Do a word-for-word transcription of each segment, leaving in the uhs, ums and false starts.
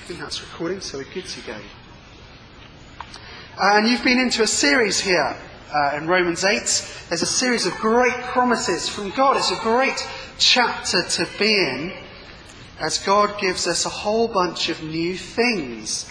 I think that's recording, so we're good to go. Uh, and you've been into a series here uh, in Romans eight. There's a series of great promises from God. It's a great chapter to be in as God gives us a whole bunch of new things.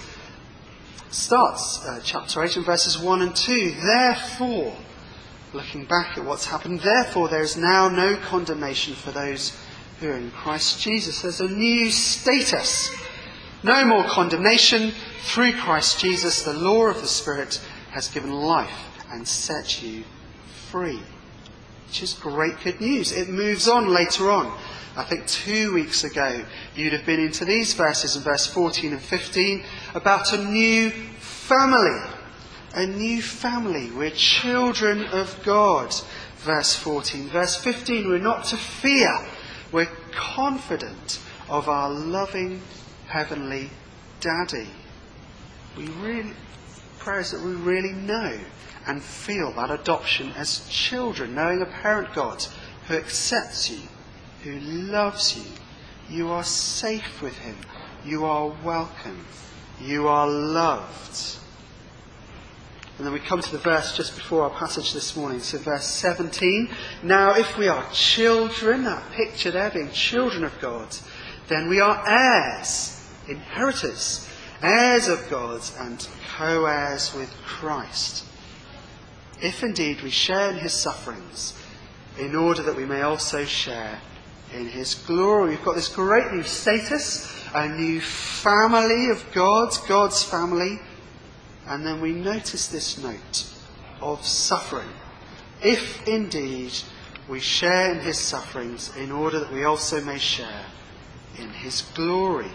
Starts uh, chapter eight and verses one and two. Therefore, looking back at what's happened, therefore there is now no condemnation for those who are in Christ Jesus. There's a new status. No more condemnation. Through Christ Jesus, the law of the Spirit has given life and set you free. Which is great good news. It moves on later on. I think two weeks ago you'd have been into these verses in verse fourteen and fifteen about a new family. A new family. We're children of God. Verse fourteen. Verse fifteen, we're not to fear. We're confident of our loving Heavenly Daddy. We really, prayers that we really know and feel that adoption as children, knowing a parent God who accepts you, who loves you. You are safe with him. You are welcome. You are loved. And then we come to the verse just before our passage this morning. So verse seventeen. Now if we are children, that picture there being children of God, then we are heirs, inheritors, heirs of God and co-heirs with Christ. If indeed we share in his sufferings, in order that we may also share in his glory. We've got this great new status, a new family of God, God's family. And then we notice this note of suffering. If indeed we share in his sufferings, in order that we also may share in his glory.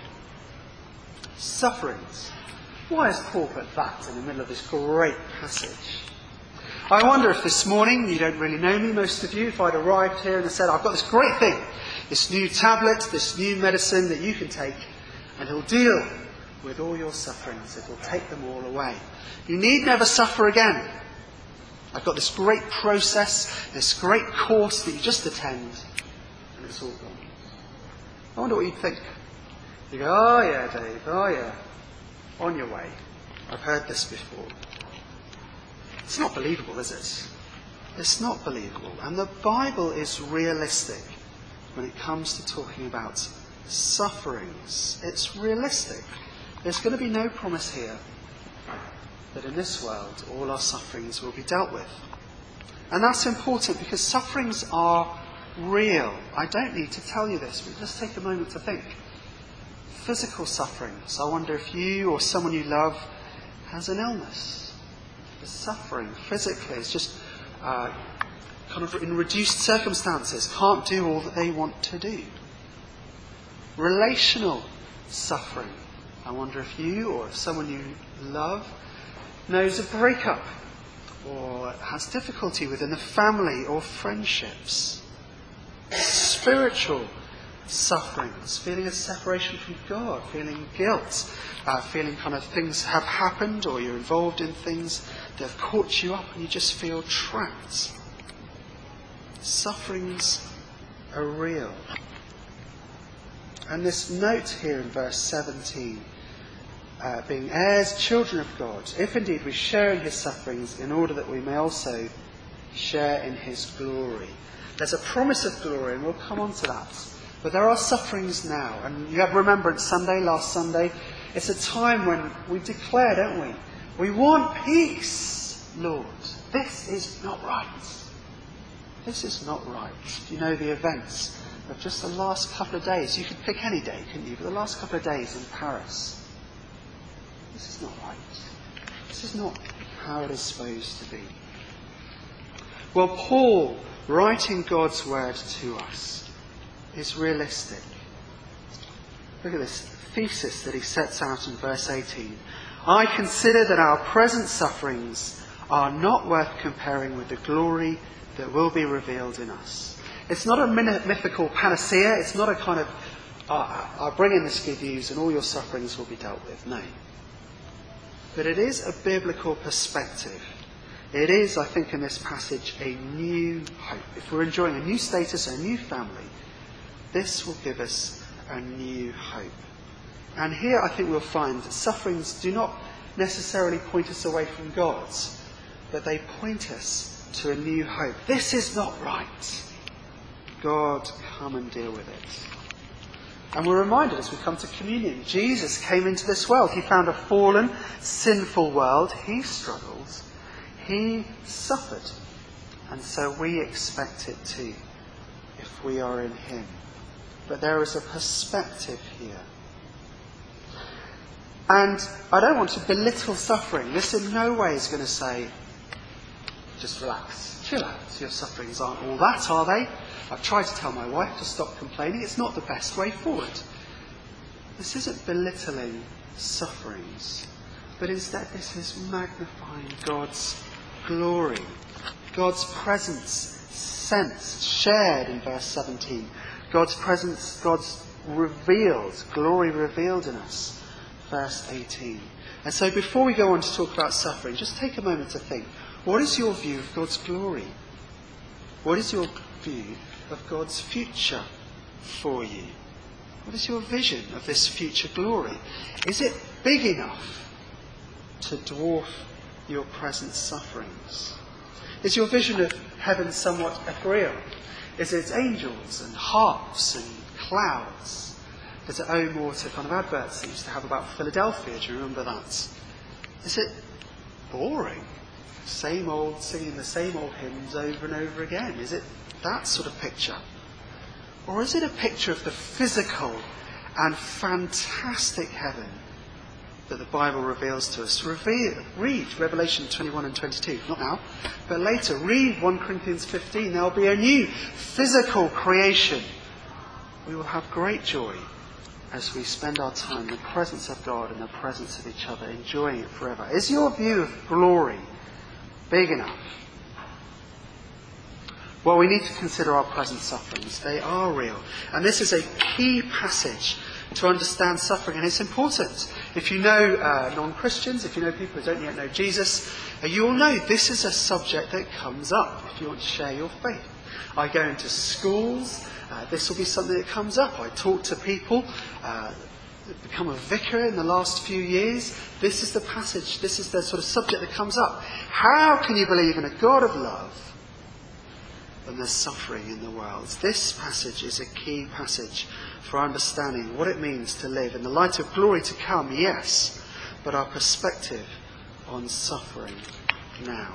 Sufferings. Why has Paul put that in the middle of this great passage? I wonder if this morning, you don't really know me, most of you, if I'd arrived here and I said, I've got this great thing, this new tablet, this new medicine that you can take, and it'll deal with all your sufferings. It will take them all away. You need never suffer again. I've got this great process, this great course that you just attend, and it's all gone. I wonder what you'd think. You go, oh yeah, Dave, oh yeah, on your way. I've heard this before. It's not believable, is it? It's not believable. And the Bible is realistic when it comes to talking about sufferings. It's realistic. There's going to be no promise here that in this world all our sufferings will be dealt with. And that's important because sufferings are real. I don't need to tell you this, but just take a moment to think. Physical sufferings. I wonder if you or someone you love has an illness. The suffering physically is just uh, kind of in reduced circumstances, can't do all that they want to do. Relational suffering. I wonder if you or if someone you love knows a breakup or has difficulty within the family or friendships. Spiritual sufferings, feeling a separation from God, feeling guilt, uh, feeling kind of things have happened or you're involved in things that have caught you up and you just feel trapped. Sufferings are real. And this note here in verse seventeen, uh, being heirs, children of God, if indeed we share in his sufferings in order that we may also share in his glory. There's a promise of glory and we'll come on to that. But there are sufferings now. And you have Remembrance Sunday, last Sunday. It's a time when we declare, don't we? We want peace, Lord. This is not right. This is not right. You know the events of just the last couple of days. You could pick any day, couldn't you? But the last couple of days in Paris. This is not right. This is not how it is supposed to be. Well, Paul, writing God's word to us, is realistic. Look at this thesis that he sets out in verse eighteen. I consider that our present sufferings are not worth comparing with the glory that will be revealed in us. It's not a mythical panacea. It's not a kind of, uh, I'll bring in this good news and all your sufferings will be dealt with. No. But it is a biblical perspective. It is, I think, in this passage, a new hope. If we're enjoying a new status, a new family, this will give us a new hope. And here I think we'll find that sufferings do not necessarily point us away from God, but they point us to a new hope. This is not right. God, come and deal with it. And we're reminded as we come to communion, Jesus came into this world. He found a fallen, sinful world. He struggled. He suffered. And so we expect it too, if we are in him. But there is a perspective here. And I don't want to belittle suffering. This in no way is going to say, just relax, chill out. Your sufferings aren't all that, are they? I've tried to tell my wife to stop complaining. It's not the best way forward. This isn't belittling sufferings, but instead this is magnifying God's glory, God's presence, sensed, shared in verse seventeen. God's presence, God's revealed, glory revealed in us, verse eighteen. And so before we go on to talk about suffering, just take a moment to think, what is your view of God's glory? What is your view of God's future for you? What is your vision of this future glory? Is it big enough to dwarf your present sufferings? Is your vision of heaven somewhat ethereal? Is it angels and harps and clouds? Does it owe more to kind of adverts they used to have about Philadelphia? Do you remember that? Is it boring? Same old, singing the same old hymns over and over again? Is it that sort of picture? Or is it a picture of the physical and fantastic heaven that the Bible reveals to us? Reveal, read Revelation twenty-one and twenty-two. Not now, but later. Read First Corinthians fifteen. There will be a new physical creation. We will have great joy as we spend our time in the presence of God and the presence of each other, enjoying it forever. Is your view of glory big enough? Well, we need to consider our present sufferings. They are real. And this is a key passage to understand suffering. And it's important. If you know uh, non-Christians, if you know people who don't yet know Jesus, uh, you will know this is a subject that comes up if you want to share your faith. I go into schools. Uh, this will be something that comes up. I talk to people. Uh, become a vicar in the last few years. This is the passage. This is the sort of subject that comes up. How can you believe in a God of love when there's suffering in the world? This passage is a key passage for understanding what it means to live in the light of glory to come, yes, but our perspective on suffering now.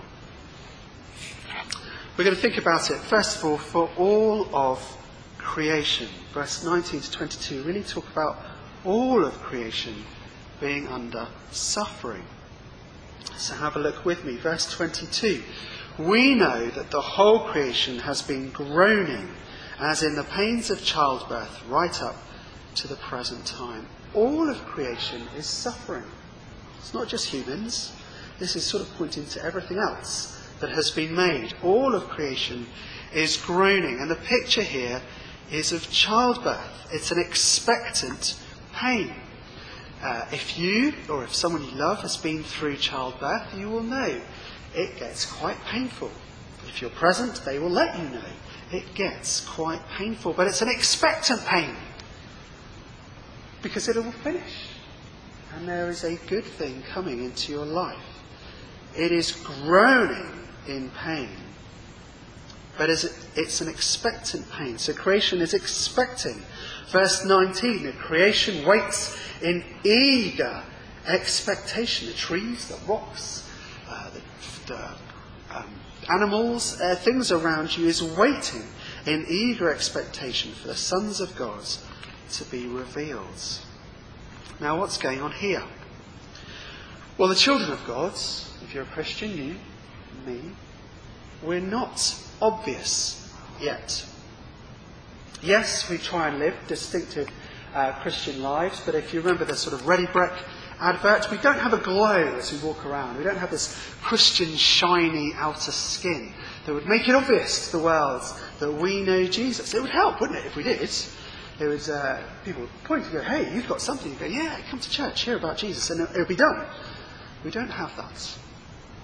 We're going to think about it, first of all, for all of creation. Verse nineteen to twenty-two really talk about all of creation being under suffering. So have a look with me. Verse twenty-two. We know that the whole creation has been groaning as in the pains of childbirth right up to the present time. All of creation is suffering. It's not just humans. This is sort of pointing to everything else that has been made. All of creation is groaning. And the picture here is of childbirth. It's an expectant pain. Uh, if you, or if someone you love has been through childbirth, you will know it gets quite painful. If you're present, they will let you know it gets quite painful. But it's an expectant pain, because it will finish. And there is a good thing coming into your life. It is groaning in pain. But it's an expectant pain. So creation is expecting. Verse nineteen, the creation waits in eager expectation. The trees, the rocks, uh, the, the um, animals, uh, things around you is waiting in eager expectation for the sons of God to be revealed. Now what's going on here? Well, the children of God, if you're a Christian, you, me, we're not obvious yet. Yes, we try and live distinctive uh, Christian lives, but if you remember the sort of Ready Brek advert, we don't have a glow as we walk around. We don't have this Christian shiny outer skin that would make it obvious to the world that we know Jesus. It would help, wouldn't it, if we did? It would, uh, people would point and go, hey, you've got something. You go, yeah, come to church, hear about Jesus, and it would be done. We don't have that.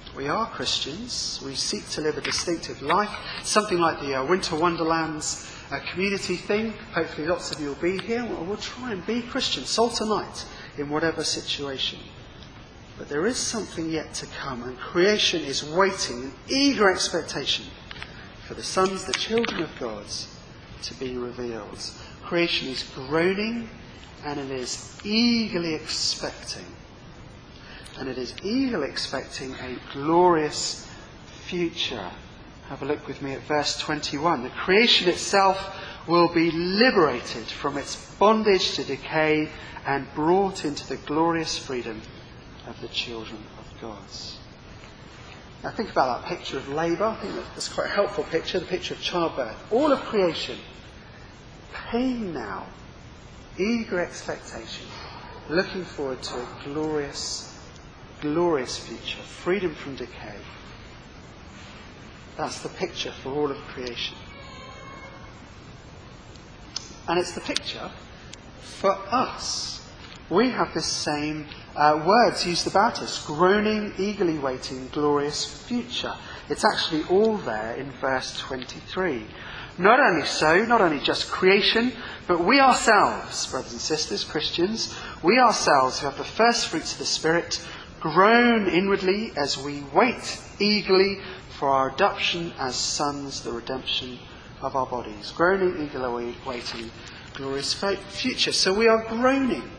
We are Christians. We seek to live a distinctive life. Something like the uh, Winter Wonderlands uh, community thing. Hopefully lots of you will be here. We'll, we'll try and be Christians, salt and light, in whatever situation. But there is something yet to come, and creation is waiting in eager expectation for the sons, the children of God, to be revealed. Creation is groaning, and it is eagerly expecting. And it is eagerly expecting a glorious future. Have a look with me at verse twenty-one. The creation itself will be liberated from its bondage to decay and brought into the glorious freedom of the children of God. Now think about that picture of labour. I think that's quite a helpful picture, the picture of childbirth. All of creation, pain now, eager expectation, looking forward to a glorious glorious future, freedom from decay. That's the picture for all of creation. And it's the picture for us. We have the same uh, words used about us, groaning, eagerly waiting, glorious future. It's actually all there in verse twenty-three. Not only so, not only just creation, but we ourselves, brothers and sisters, Christians, we ourselves who have the first fruits of the Spirit, groan inwardly as we wait eagerly for our adoption as sons, the redemption of our bodies. Groaning, eagerly waiting, glorious future. So we are groaning.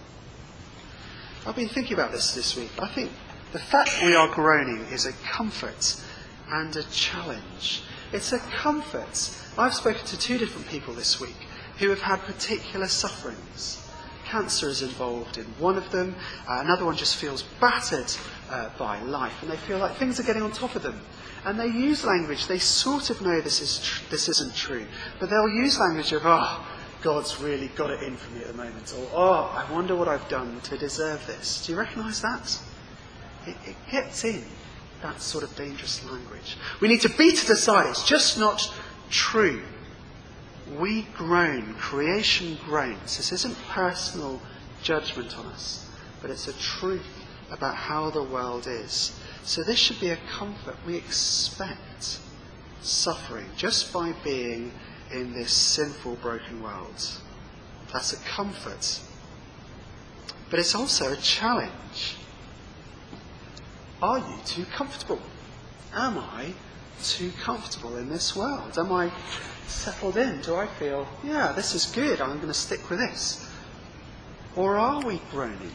I've been thinking about this this week. I think the fact that we are groaning is a comfort and a challenge. It's a comfort. I've spoken to two different people this week who have had particular sufferings. Cancer is involved in one of them. Uh, another one just feels battered uh, by life, and they feel like things are getting on top of them. And they use language. They sort of know this is tr- this isn't true, but they'll use language of, "Oh, God's really got it in for me at the moment," or "Oh, I wonder what I've done to deserve this." Do you recognise that? It, it gets in, that sort of dangerous language. We need to beat it aside. It's just not true. We groan, creation groans. This isn't personal judgment on us, but it's a truth about how the world is. So this should be a comfort. We expect suffering just by being in this sinful, broken world. That's a comfort. But it's also a challenge. Are you too comfortable? Am I too comfortable in this world? Am I settled in? Do I feel, yeah, this is good, I'm going to stick with this? Or are we groaning?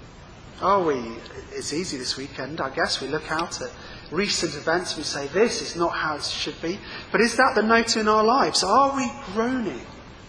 Are we, it's easy this weekend, I guess, we look out at recent events, we say, this is not how it should be. But is that the note in our lives? Are we groaning?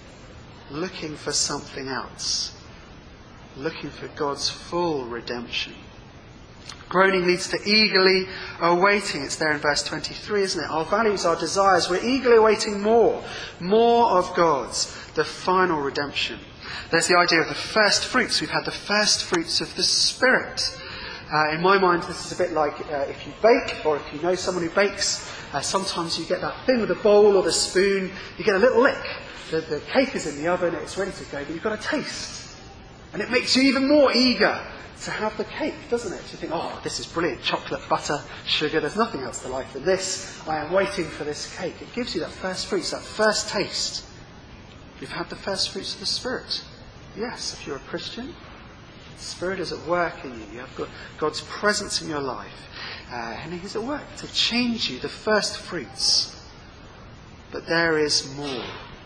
Looking for something else? Looking for God's full redemption? Groaning leads to eagerly awaiting. It's there in verse twenty-three, isn't it? Our values, our desires, we're eagerly awaiting more. More of God's, the final redemption. There's the idea of the first fruits. We've had the first fruits of the Spirit. Uh, in my mind, this is a bit like uh, if you bake, or if you know someone who bakes, uh, sometimes you get that thing with the bowl or the spoon, you get a little lick. The, the cake is in the oven, it's ready to go, but you've got a taste. And it makes you even more eager to have the cake, doesn't it? You think, oh, this is brilliant. Chocolate, butter, sugar, there's nothing else to like than this. I am waiting for this cake. It gives you that first fruits, that first taste. You've had the first fruits of the Spirit. Yes, if you're a Christian, the Spirit is at work in you. You have got God's presence in your life. Uh, and He's at work to change you, the first fruits. But there is more.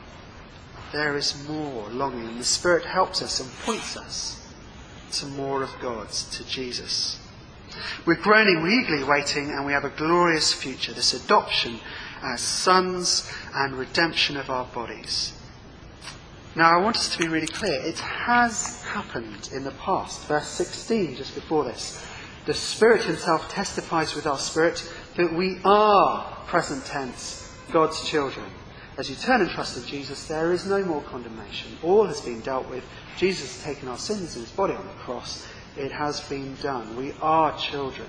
There is more longing. And the Spirit helps us and points us to more of God, to Jesus. We're groaning, we're eagerly waiting, and we have a glorious future, this adoption as sons and redemption of our bodies. Now I want us to be really clear, it has happened in the past. Verse sixteen, just before this. The Spirit Himself testifies with our spirit that we are, present tense, God's children. As you turn and trust in Jesus, there is no more condemnation. All has been dealt with. Jesus has taken our sins in His body on the cross. It has been done. We are children.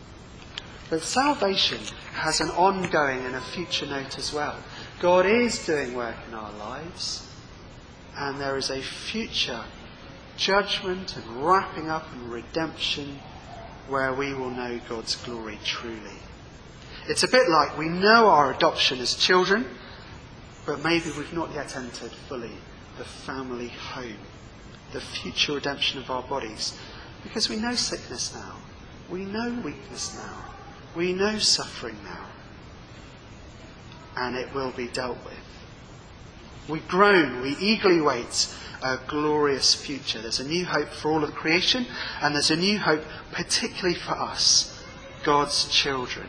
But salvation has an ongoing and a future note as well. God is doing work in our lives. And there is a future judgment and wrapping up and redemption where we will know God's glory truly. It's a bit like we know our adoption as children, but maybe we've not yet entered fully the family home, the future redemption of our bodies, because we know sickness now, we know weakness now, we know suffering now, and it will be dealt with. We groan, we eagerly wait a glorious future. There's a new hope for all of creation, and there's a new hope particularly for us, God's children.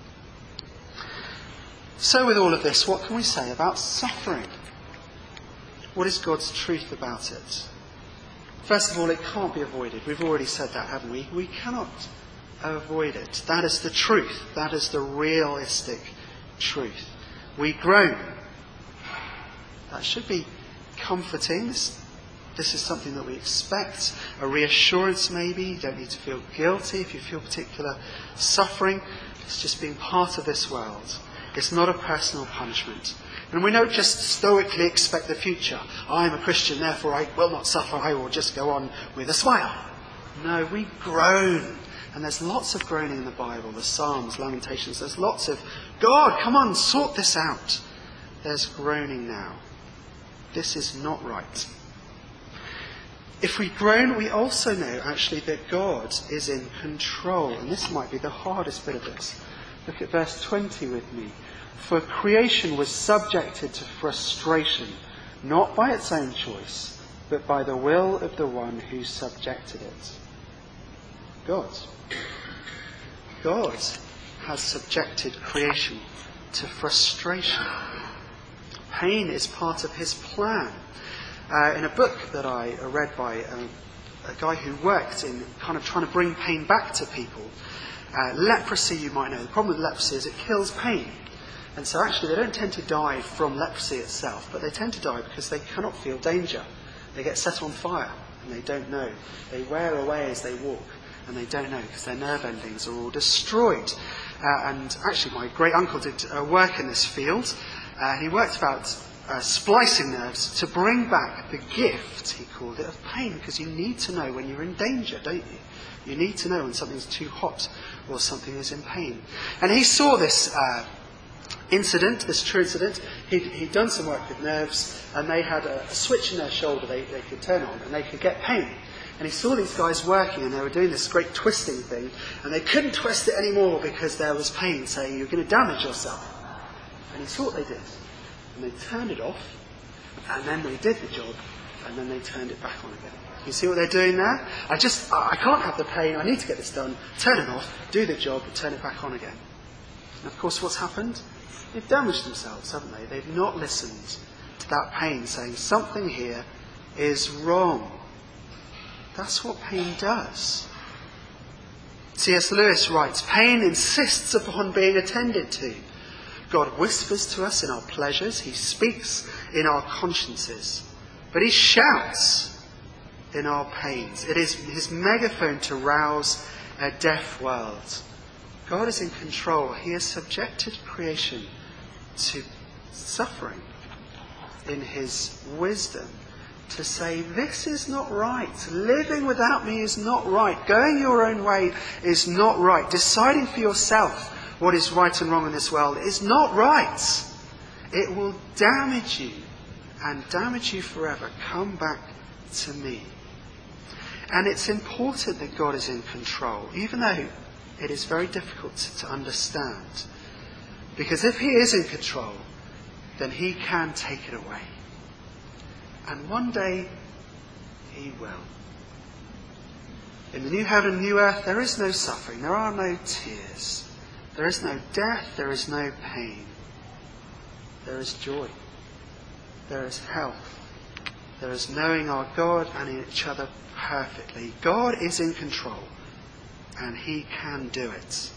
So with all of this, what can we say about suffering? What is God's truth about it? First of all, it can't be avoided. We've already said that, haven't we? We cannot avoid it. That is the truth. That is the realistic truth. We groan. That should be comforting. This, this is something that we expect. A reassurance maybe. You don't need to feel guilty if you feel particular suffering. It's just being part of this world. It's not a personal punishment. And we don't just stoically expect the future. I'm a Christian, therefore I will not suffer. I will just go on with a smile. No, we groan. And there's lots of groaning in the Bible. The Psalms, Lamentations. There's lots of, God, come on, sort this out. There's groaning now. This is not right. If we groan, we also know actually that God is in control. And this might be the hardest bit of this. Look at verse twenty with me. For creation was subjected to frustration, not by its own choice, but by the will of the one who subjected it. God. God has subjected creation to frustration. Pain is part of his plan. Uh, in a book that I read by a, a guy who worked in kind of trying to bring pain back to people, uh, leprosy, you might know, the problem with leprosy is it kills pain. And so actually they don't tend to die from leprosy itself, but they tend to die because they cannot feel danger. They get set on fire and they don't know. They wear away as they walk and they don't know because their nerve endings are all destroyed. Uh, and actually my great uncle did uh, work in this field. Uh, he worked about uh, splicing nerves to bring back the gift, he called it, of pain, because you need to know when you're in danger, don't you? You need to know when something's too hot or something is in pain. And he saw this uh, incident, this true incident. He'd, he'd done some work with nerves, and they had a, a switch in their shoulder they, they could turn on, and they could get pain. And he saw these guys working, and they were doing this great twisting thing, and they couldn't twist it anymore because there was pain, saying, you're going to damage yourself. And he saw what they did. And they turned it off, and then they did the job, and then they turned it back on again. You see what they're doing there? I just, I can't have the pain, I need to get this done, turn it off, do the job, and turn it back on again. And of course what's happened? They've damaged themselves, haven't they? They've not listened to that pain, saying something here is wrong. That's what pain does. C S Lewis writes, pain insists upon being attended to. God whispers to us in our pleasures. He speaks in our consciences. But he shouts in our pains. It is his megaphone to rouse a deaf world. God is in control. He has subjected creation to suffering in his wisdom to say, this is not right. Living without me is not right. Going your own way is not right. Deciding for yourself what is right and wrong in this world is not right. It will damage you and damage you forever. Come back to me. And it's important that God is in control, even though it is very difficult to understand. Because if he is in control, then he can take it away. And one day, he will. In the new heaven and new earth, there is no suffering. There are no tears. There is no death. There is no pain. There is joy. There is health. There is knowing our God and in each other perfectly. God is in control, and he can do it.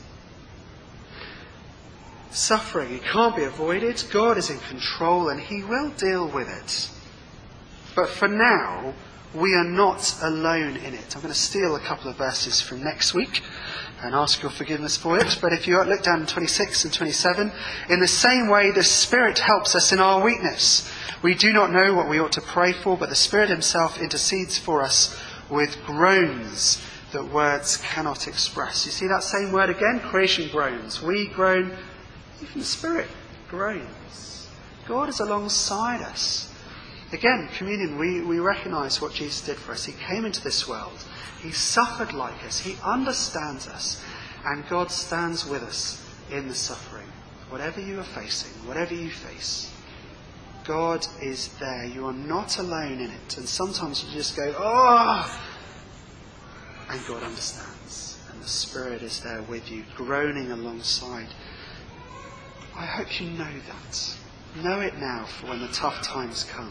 Suffering, it can't be avoided. God is in control, and he will deal with it. But for now, we are not alone in it. I'm going to steal a couple of verses from next week and ask your forgiveness for it. But if you look down in twenty-six and twenty-seven, in the same way the Spirit helps us in our weakness. We do not know what we ought to pray for, but the Spirit himself intercedes for us with groans that words cannot express. You see that same word again? Creation groans. We groan. Even the Spirit groans. God is alongside us. Again, communion, we, we recognise what Jesus did for us. He came into this world. He suffered like us. He understands us. And God stands with us in the suffering. Whatever you are facing, whatever you face, God is there. You are not alone in it. And sometimes you just go, oh! And God understands. And the Spirit is there with you, groaning alongside. I hope you know that. Know it now for when the tough times come.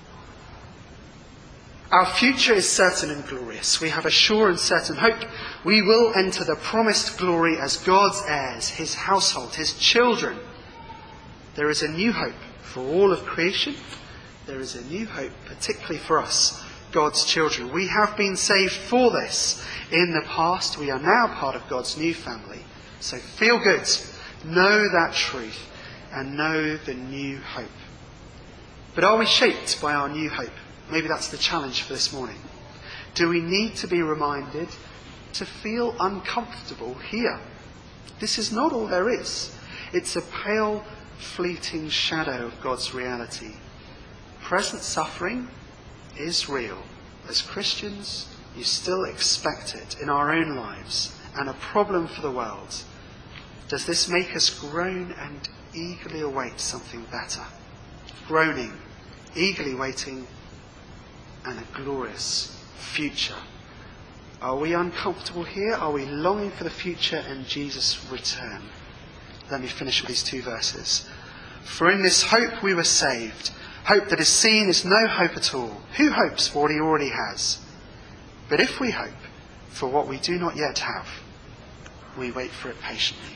Our future is certain and glorious. We have a sure and certain hope. We will enter the promised glory as God's heirs, his household, his children. There is a new hope for all of creation. There is a new hope, particularly for us, God's children. We have been saved for this in the past. We are now part of God's new family. So feel good. Know that truth and know the new hope. But are we shaped by our new hope? Maybe that's the challenge for this morning. Do we need to be reminded to feel uncomfortable here? This is not all there is. It's a pale, fleeting shadow of God's reality. Present suffering is real. As Christians, you still expect it in our own lives and a problem for the world. Does this make us groan and eagerly await something better? Groaning, eagerly waiting, and a glorious future. Are we uncomfortable here? Are we longing for the future and Jesus' return? Let me finish with these two verses. For in this hope we were saved. Hope that is seen is no hope at all. Who hopes for what he already has? But if we hope for what we do not yet have, we wait for it patiently.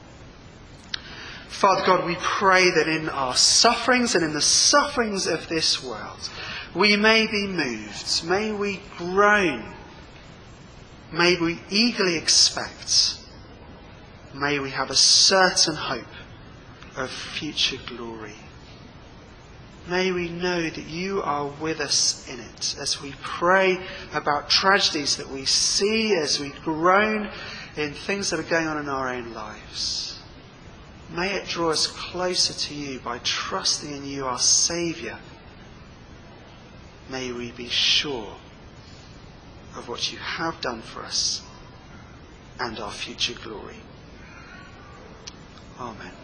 Father God, we pray that in our sufferings and in the sufferings of this world, we may be moved, may we groan, may we eagerly expect, may we have a certain hope of future glory. May we know that you are with us in it as we pray about tragedies that we see, as we groan in things that are going on in our own lives. May it draw us closer to you by trusting in you, our Saviour. May we be sure of what you have done for us and our future glory. Amen.